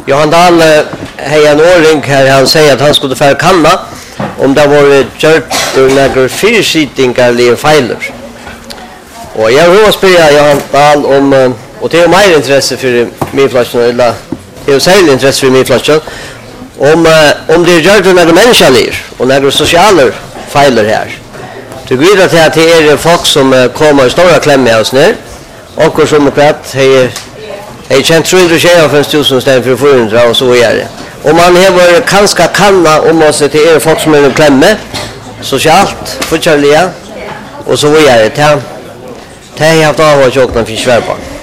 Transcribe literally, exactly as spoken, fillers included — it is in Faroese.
Johan Dahl har en åring här, han säger att han skulle få kanna om det var gjort några fyrsittningar fejler. Och jag vill spela Johan Dahl om, och det är mer intresse för midflashen, eller det är särskilt intresse för midflashen, om, om det är gjort några människor och några sociala fejler här. Det går till att det är folk som kommer i stora klämmar hos ner, och som prat har jag känt trehundratjugofem tusen ställen för fyrahundra och så vidare. Och man har kanske kanna om oss att det är folk som är i klämme, socialt, fortfarliga och så vidare. Det har jag haft av att åka för svärpa.